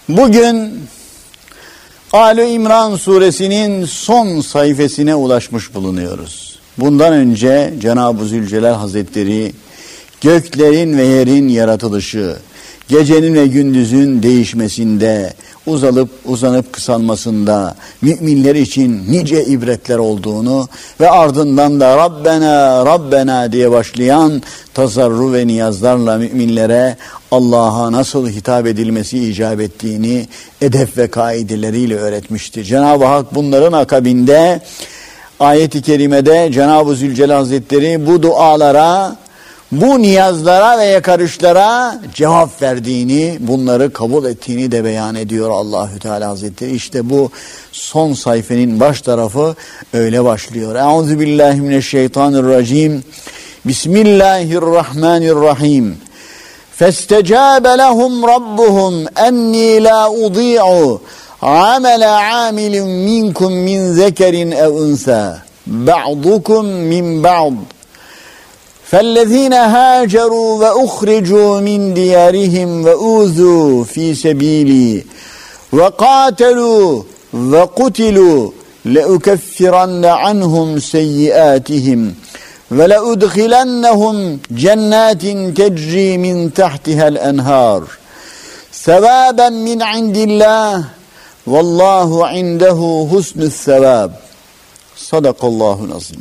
Bugün Ali İmran suresinin son sayfasına ulaşmış bulunuyoruz. Bundan önce Cenab-ı Zülcelal Hazretleri göklerin ve yerin yaratılışı, gecenin ve gündüzün değişmesinde, uzanıp kısalmasında müminler için nice ibretler olduğunu ve ardından da Rabbena Rabbena diye başlayan tazarru ve niyazlarla müminlere Allah'a nasıl hitap edilmesi icap ettiğini edep ve kaideleriyle öğretmiştir. Cenab-ı Hak bunların akabinde ayet-i kerimede Cenab-ı Zülcelal Hazretleri bu dualara, bu niyazlara ve yakarışlara cevap verdiğini, bunları kabul ettiğini de beyan ediyor Allahü Teala Hazretleri. İşte bu son sayfenin baş tarafı öyle başlıyor. Euzubillahimineşşeytanirracim. Bismillahirrahmanirrahim. فَاسْتَجَابَ لَهُمْ رَبُّهُمْ أَنِّي لَا أُضِيعُ عَمَلَ عَامِلٍ مِنْكُمْ مِنْ ذَكَرٍ أَوْ أُنْثَى بَعْضُكُمْ مِنْ بَعْضٍ فَالَّذِينَ هَاجَرُوا وَأُخْرِجُوا مِنْ دِيَارِهِمْ وَأُوذُوا فِي سَبِيلِي وَقَاتَلُوا وَقُتِلُوا لَأُكَفِّرَنَّ عَنْهُمْ سَيِّئَاتِهِمْ وَلَأُدْخِلَنَّهُمْ جَنَّاتٍ تَجْرِي مِنْ تَحْتِهَا الْأَنْهَارُ ثَوَابًا مِنْ عِنْدِ اللّٰهِ وَاللّٰهُ عِنْدَهُ حُسْنُ الثَّوَابِ. Sadakallahu azim.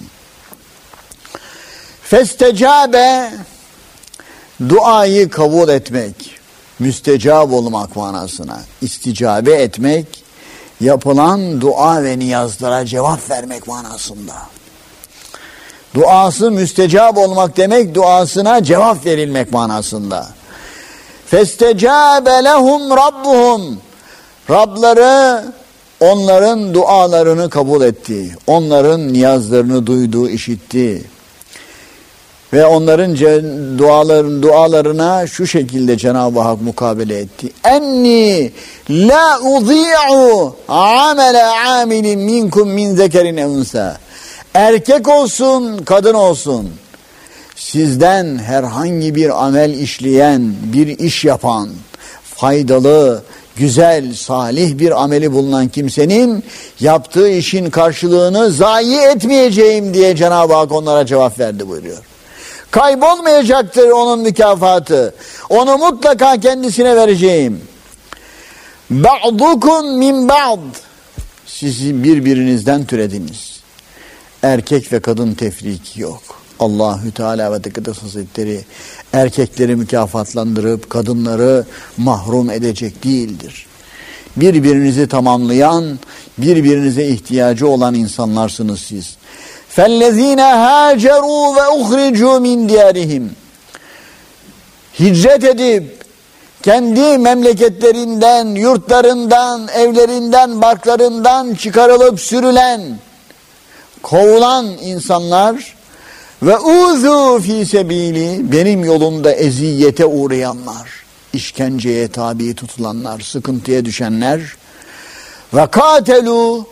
Festecabe, duayı kabul etmek, müstecab olmak manasına, isticabe etmek, yapılan dua ve niyazlara cevap vermek manasında. Duası müstecab olmak demek, duasına cevap verilmek manasında. Festecabe lehum rabbuhum, Rabları onların dualarını kabul etti, onların niyazlarını duydu, işitti. Ve onların dualarına şu şekilde Cenab-ı Hak mukabele etti. Enni la uzi'u amele amilin minkum min zekerin evunsa. Erkek olsun, kadın olsun, sizden herhangi bir amel işleyen, bir iş yapan, faydalı, güzel, salih bir ameli bulunan kimsenin yaptığı işin karşılığını zayi etmeyeceğim diye Cenab-ı Hak onlara cevap verdi buyuruyor. Kaybolmayacaktır onun mükafatı. Onu mutlaka kendisine vereceğim. Ba'dukum min ba'd. Sizi birbirinizden türediniz. Erkek ve kadın tefrik yok. Allahü Teala ve Tekaddes Hazretleri erkekleri mükafatlandırıp kadınları mahrum edecek değildir. Birbirinizi tamamlayan, birbirinize ihtiyacı olan insanlarsınız siz. فَالَّذ۪ينَ هَاجَرُوا وَاُخْرِجُوا مِنْ دِيَارِهِمْ. Hicret edip kendi memleketlerinden, yurtlarından, evlerinden, barklarından çıkarılıp sürülen, kovulan insanlar ve uzu fi sebili, benim yolumda eziyete uğrayanlar, işkenceye tabi tutulanlar, sıkıntıya düşenler ve katelu,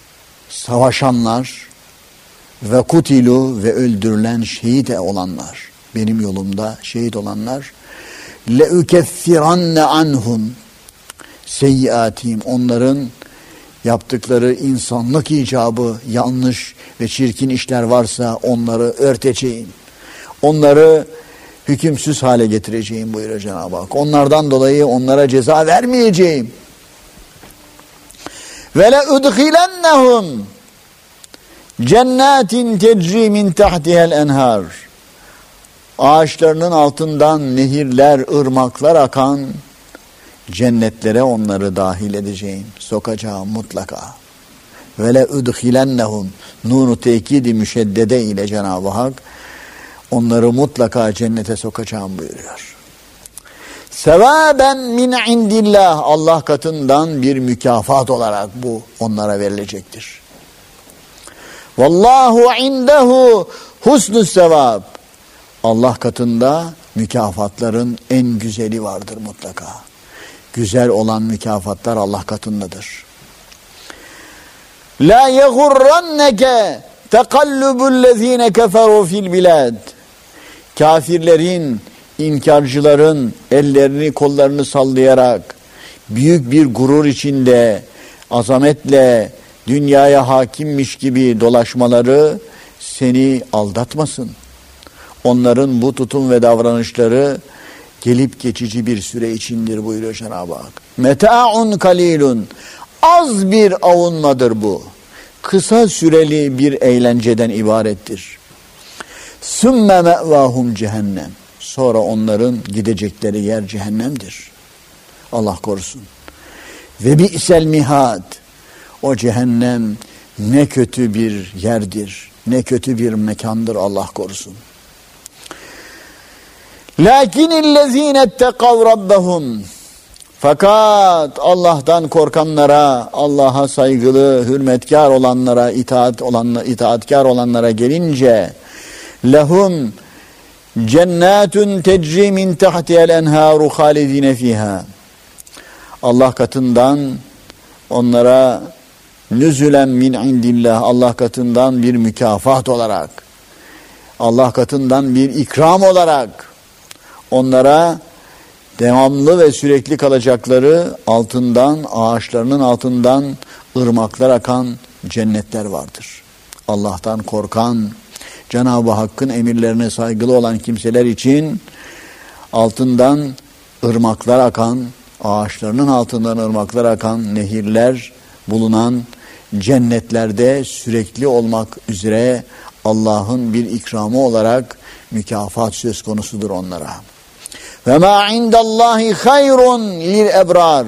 savaşanlar ve kutilu ve öldürülen, şehit olanlar, benim yolumda şehit olanlar, leukeffiranne anhum seyyiatihim, onların yaptıkları insanlık icabı yanlış ve çirkin işler varsa onları örteceğim. Onları hükümsüz hale getireceğim buyuruyor Cenab-ı Hak. Onlardan dolayı onlara ceza vermeyeceğim. Ve leudkhilennehum cennetin tecri min tahtihel enhar. Ağaçlarının altından nehirler, ırmaklar akan cennetlere onları dahil edeceğim, sokacağım mutlaka. Ve le udkhilennehum, nunu tekidi müşeddede ile Cenab-ı Hak onları mutlaka cennete sokacağım buyuruyor. Sevaben min indillah, Allah katından bir mükafat olarak bu onlara verilecektir. Vallahu indehu husnus sevab. Allah katında mükafatların en güzeli vardır mutlaka. Güzel olan mükafatlar Allah katındadır. La yegurranneke tekallubullezine keferu fil bilad. Kafirlerin, inkarcıların ellerini kollarını sallayarak büyük bir gurur içinde, azametle dünyaya hakimmiş gibi dolaşmaları seni aldatmasın. Onların bu tutum ve davranışları gelip geçici bir süre içindir buyuruyor Cenab-ı Hak. Meta'un kalilun. Az bir avunmadır bu. Kısa süreli bir eğlenceden ibarettir. Sümme me'vahum cehennem. Sonra onların gidecekleri yer cehennemdir. Allah korusun. Ve bi'sel mihad. O cehennem ne kötü bir yerdir. Ne kötü bir mekandır, Allah korusun. Lakinnellezîne ittekav rabbahum. Fakat Allah'tan korkanlara, Allah'a saygılı, hürmetkar olanlara, itaatkar olanlara gelince lehum cennetun tecri min tahtiha'l enharu halidine fiha. Allah katından onlara nüzülen min indillah, Allah katından bir mükafat olarak, Allah katından bir ikram olarak onlara devamlı ve sürekli kalacakları altından, ağaçlarının altından ırmaklar akan cennetler vardır. Allah'tan korkan, Cenab-ı Hakk'ın emirlerine saygılı olan kimseler için altından ırmaklar akan, ağaçlarının altından ırmaklar akan nehirler bulunan cennetlerde sürekli olmak üzere Allah'ın bir ikramı olarak mükafat söz konusudur onlara. Ve ma indallahi hayrun lil ebrar.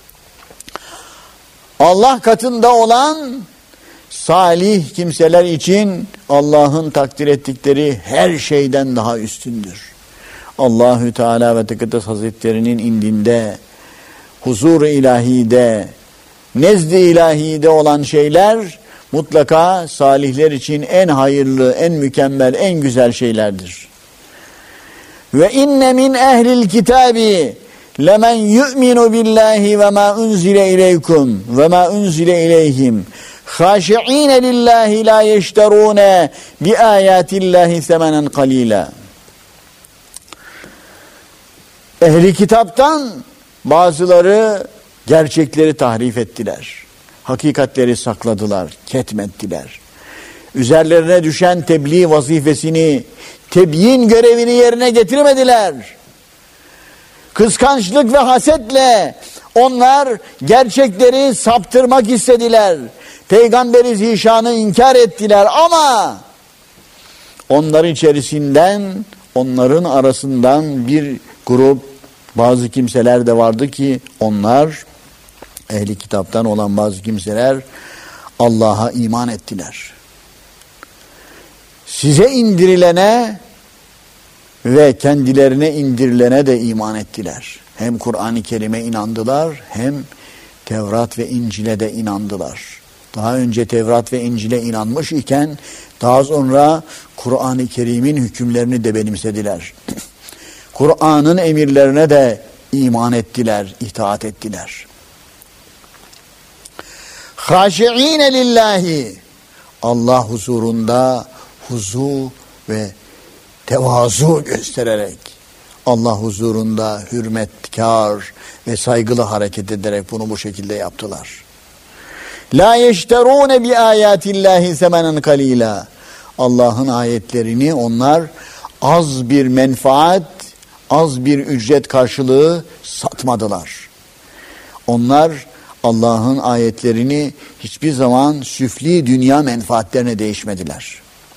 Allah katında olan salih kimseler için Allah'ın takdir ettikleri her şeyden daha üstündür. Allahü Teala ve Tekaddes Hazretleri'nin indinde, huzur-u ilahide, nezd-i ilahide olan şeyler mutlaka salihler için en hayırlı, en mükemmel, en güzel şeylerdir. Ve inne min ehlil kitabi lemen yu'minu billahi ve ma unzile ileykum ve ma unzile ileyhim haşi'ine lillahi la yeşterune bi ayatillahi semenen kalila. Ehli kitaptan bazıları gerçekleri tahrif ettiler. Hakikatleri sakladılar, ketmettiler. Üzerlerine düşen tebliğ vazifesini, tebyin görevini yerine getirmediler. Kıskançlık ve hasetle onlar gerçekleri saptırmak istediler. Peygamberi zişanı inkar ettiler ama onların içerisinden, onların arasından bir grup, bazı kimseler de vardı ki onlar, ehli kitaptan olan bazı kimseler Allah'a iman ettiler. Size indirilene ve kendilerine indirilene de iman ettiler. Hem Kur'an-ı Kerim'e inandılar, hem Tevrat ve İncil'e de inandılar. Daha önce Tevrat ve İncil'e inanmış iken daha sonra Kur'an-ı Kerim'in hükümlerini de benimsediler. Kur'an'ın emirlerine de iman ettiler, itaat ettiler. Haşi'ine lillahi, Allah huzurunda huzu ve tevazu göstererek, Allah huzurunda hürmetkar ve saygılı hareket ederek bunu bu şekilde yaptılar. La yeşterune bi ayatillahi semenen kalila. Allah'ın ayetlerini onlar az bir menfaat, az bir ücret karşılığı satmadılar. Onlar Allah'ın ayetlerini hiçbir zaman süfli dünya menfaatlerine değişmediler.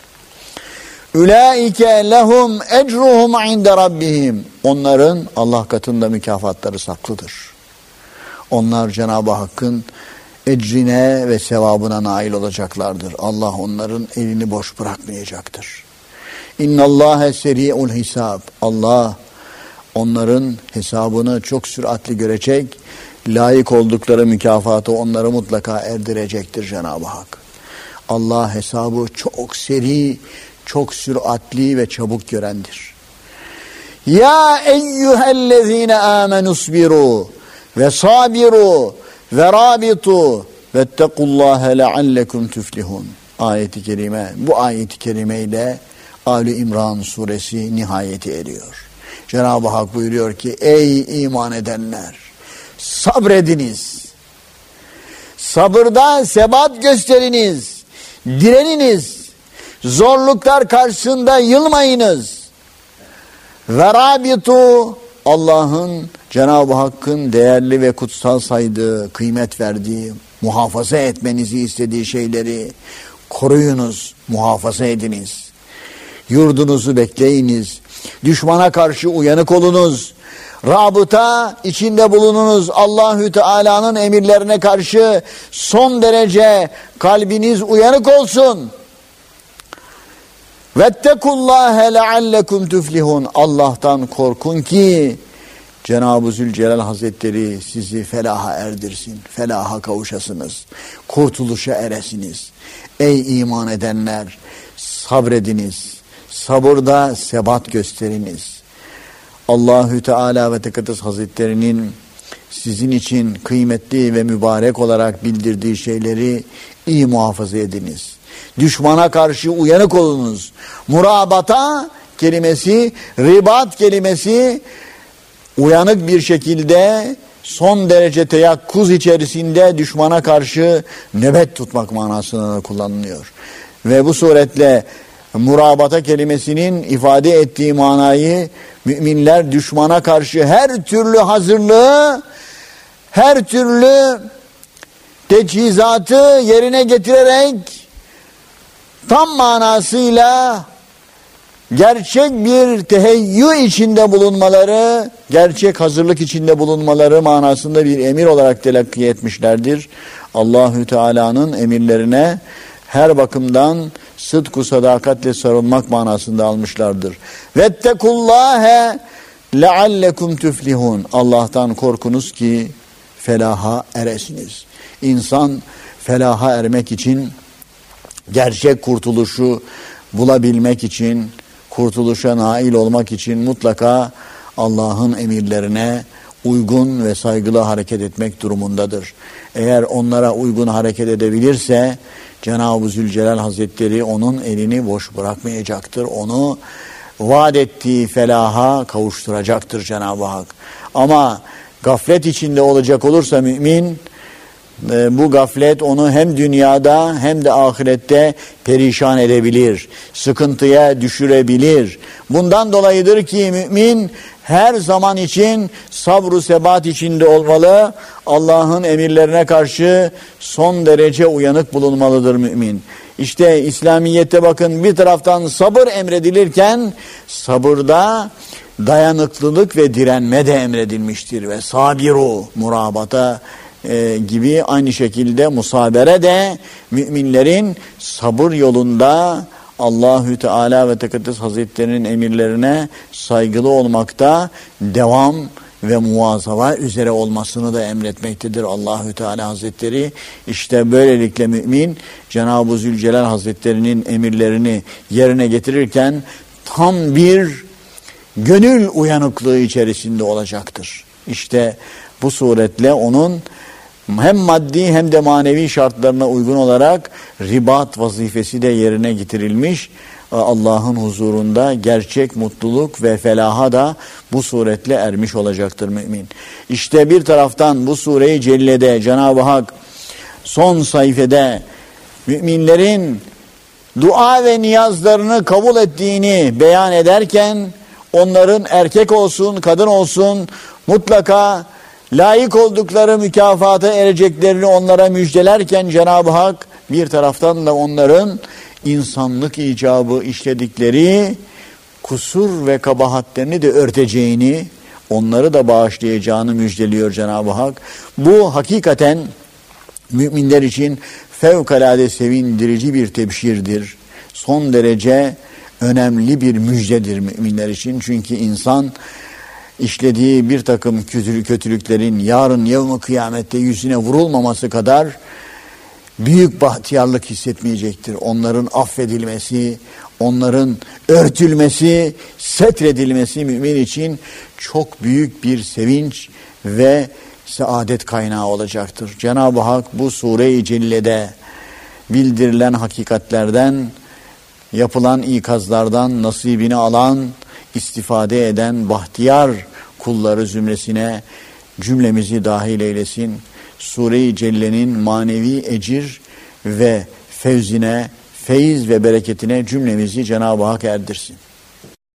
Ulaike lehum ecruhum inde rabbihim. Onların Allah katında mükafatları saklıdır. Onlar Cenab-ı Hakk'ın ecrine ve sevabına nail olacaklardır. Allah onların elini boş bırakmayacaktır. İnnallâhe seri'ul hisab. Allah onların hesabını çok süratli görecek, layık oldukları mükafatı onları mutlaka erdirecektir Cenab-ı Hak. Allah hesabı çok seri, çok süratli ve çabuk görendir. Ya eyyühellezine amenusbiru ve sabiru ve rabitu vettekullâhe leallekum tuflihun. Ayet-i kerime, bu ayet-i kerimeyle Ali İmran suresi nihayeti eriyor. Cenab-ı Hak buyuruyor ki ey iman edenler, sabrediniz. Sabırda sebat gösteriniz. Direniniz. Zorluklar karşısında yılmayınız. Ve rabitu, Allah'ın, Cenab-ı Hakk'ın değerli ve kutsal saydığı, kıymet verdiği, muhafaza etmenizi istediği şeyleri koruyunuz, muhafaza ediniz. Yurdunuzu bekleyiniz. Düşmana karşı uyanık olunuz. Rabıta içinde bulununuz. Allahü Teala'nın emirlerine karşı son derece kalbiniz uyanık olsun. Vettekullâhe leallekum tuflihun. Allah'tan korkun ki Cenab-ı Zülcelal Hazretleri sizi felaha erdirsin. Felaha kavuşasınız. Kurtuluşa eresiniz. Ey iman edenler, sabrediniz. Sabırda sebat gösteriniz. Allahü Teala ve Tekaddes Hazretleri'nin sizin için kıymetli ve mübarek olarak bildirdiği şeyleri iyi muhafaza ediniz. Düşmana karşı uyanık olunuz. Murabata kelimesi, ribat kelimesi uyanık bir şekilde son derece teyakkuz içerisinde düşmana karşı nöbet tutmak manasında kullanılıyor. Ve bu suretle murabata kelimesinin ifade ettiği manayı müminler düşmana karşı her türlü hazırlığı, her türlü teçhizatı yerine getirerek tam manasıyla gerçek bir teheyyü içinde bulunmaları, gerçek hazırlık içinde bulunmaları manasında bir emir olarak telakki etmişlerdir. Allahü Teala'nın emirlerine her bakımdan sıdk-ı sadakatle sarılmak manasında almışlardır. Vettekullâhe leallekum tuflihun. Allah'tan korkunuz ki felaha eresiniz. İnsan felaha ermek için, gerçek kurtuluşu bulabilmek için, kurtuluşa nail olmak için mutlaka Allah'ın emirlerine uygun ve saygılı hareket etmek durumundadır. Eğer onlara uygun hareket edebilirse Cenab-ı Zülcelal Hazretleri onun elini boş bırakmayacaktır. Onu vaat ettiği felaha kavuşturacaktır Cenab-ı Hak. Ama gaflet içinde olacak olursa mümin, bu gaflet onu hem dünyada hem de ahirette perişan edebilir, sıkıntıya düşürebilir. Bundan dolayıdır ki mümin her zaman için sabr-ı sebat içinde olmalı. Allah'ın emirlerine karşı son derece uyanık bulunmalıdır mümin. İşte İslamiyet'te bakın bir taraftan sabır emredilirken sabırda dayanıklılık ve direnme de emredilmiştir. Ve sabiru, murabata gibi aynı şekilde musabere de müminlerin sabır yolunda Allahü Teala ve Tekaddes Hazretlerinin emirlerine saygılı olmakta devam ve muvazafa üzere olmasını da emretmektedir Allahü Teala Hazretleri. İşte böylelikle mümin Cenab-ı Zülcelal Hazretlerinin emirlerini yerine getirirken tam bir gönül uyanıklığı içerisinde olacaktır. İşte bu suretle onun hem maddi hem de manevi şartlarına uygun olarak ribat vazifesi de yerine getirilmiş. Allah'ın huzurunda gerçek mutluluk ve felaha da bu suretle ermiş olacaktır mümin. İşte bir taraftan bu sure-i cellede Cenab-ı Hak son sayfede müminlerin dua ve niyazlarını kabul ettiğini beyan ederken onların erkek olsun kadın olsun mutlaka layık oldukları mükafata ereceklerini onlara müjdelerken Cenab-ı Hak bir taraftan da onların insanlık icabı işledikleri kusur ve kabahatlerini de örteceğini, onları da bağışlayacağını müjdeliyor Cenab-ı Hak. Bu hakikaten müminler için fevkalade sevindirici bir tebşirdir. Son derece önemli bir müjdedir müminler için. Çünkü insan işlediği bir takım kötülüklerin yarın yevm-i kıyamette yüzüne vurulmaması kadar büyük bahtiyarlık hissetmeyecektir. Onların affedilmesi, onların örtülmesi, setredilmesi mümin için çok büyük bir sevinç ve saadet kaynağı olacaktır. Cenab-ı Hak bu sure-i cellede bildirilen hakikatlerden, yapılan ikazlardan nasibini alan, istifade eden bahtiyar kulları zümresine cümlemizi dahil eylesin. Sure-i Celle'nin manevi ecir ve fevzine, feyiz ve bereketine cümlemizi Cenab-ı Hak erdirsin.